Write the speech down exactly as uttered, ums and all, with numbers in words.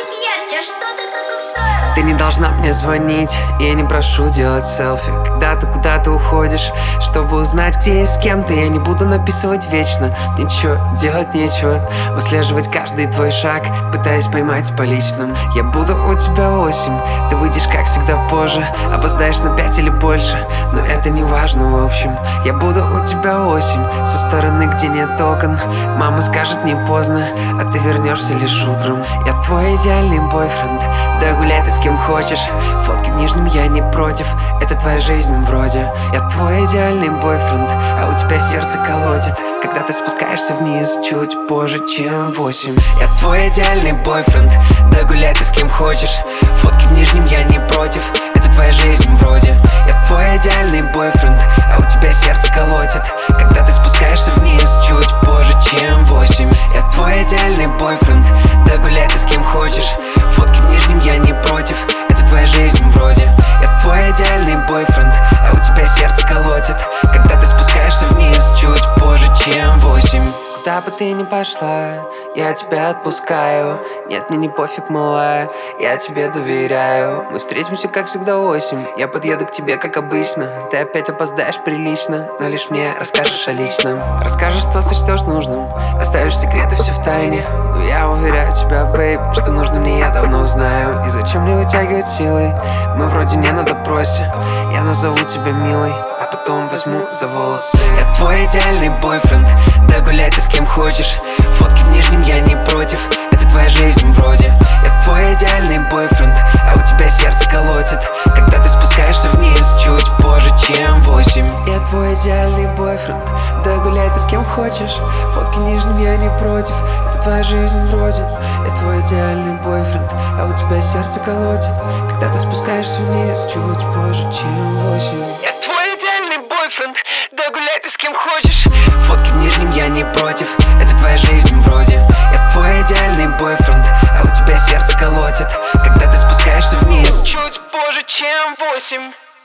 макияж, а что ты тут устроила? Ты не должна мне звонить, я не прошу делать селфи. Когда ты куда-то уходишь, чтобы узнать, где и с кем ты, я не буду написывать вечно. Ничего, делать нечего, выслеживать каждый твой шаг, пытаясь поймать по личным. Я буду у тебя восемь, ты выйдешь как всегда позже, опоздаешь на пять или больше, но это не важно в общем. Я буду у тебя восемь, со стороны, где нет окон. Мама скажет не поздно, а ты вернешься лишь утром. Я твой идеальный бойфренд, да гуляй ты с кем хочешь. Фотки в нижнем я не против, это твоя жизнь вроде. Я твой идеальный бойфренд, а у тебя сердце колотит, когда ты спускаешься вниз чуть позже, чем восемь. Я твой идеальный бойфренд, да гуляй ты с кем хочешь. Фотки в нижнем я не против, это твоя жизнь вроде. Я твой идеальный бойфренд, а у тебя сердце колотит, когда ты спускаешься вниз чуть позже, чем восемь. Я твой идеальный бойфренд, да гуляй ты с кем хочешь. Фотки в нижнем я не против, это твоя жизнь вроде. Я твой идеальный бойфренд, а у тебя сердце колотит, когда ты спускаешься вниз чуть позже, чем восемь. Куда бы ты ни пошла, я тебя отпускаю. Нет, мне не пофиг, малая, я тебе доверяю. Мы встретимся, как всегда, восемь. Я подъеду к тебе, как обычно. Ты опять опоздаешь прилично, но лишь мне расскажешь о личном. Расскажешь, что сочтешь нужным, оставишь секреты все в тайне. Но я уверяю тебя, бейб, что нужно мне, я давно знаю. И зачем мне вытягивать силой? Мы вроде не на допросе. Я назову тебя милой, а потом возьму за волосы. Я твой идеальный бойфренд, да гуляй ты с кем хочешь. Фотки в нижнем я не против, это твоя жизнь вроде. Я твой идеальный бойфренд, а у тебя сердце колотит, когда ты спускаешься вниз чуть позже, чем восемь. Я твой идеальный бойфренд, да гуляй ты с кем хочешь. Фотки в нижнем я не против, это твоя жизнь вроде. Я твой идеальный бойфренд, а у тебя сердце колотит, когда ты спускаешься вниз чуть позже, чем восемь. Я твой идеальный бойфренд, да гуляй ты с кем хочешь. Фотки в нижнем я не против, это твоя жизнь вроде. Я твой идеальный бойфренд, а у тебя сердце колотит, когда ты спускаешься вниз чуть позже, чем восемь.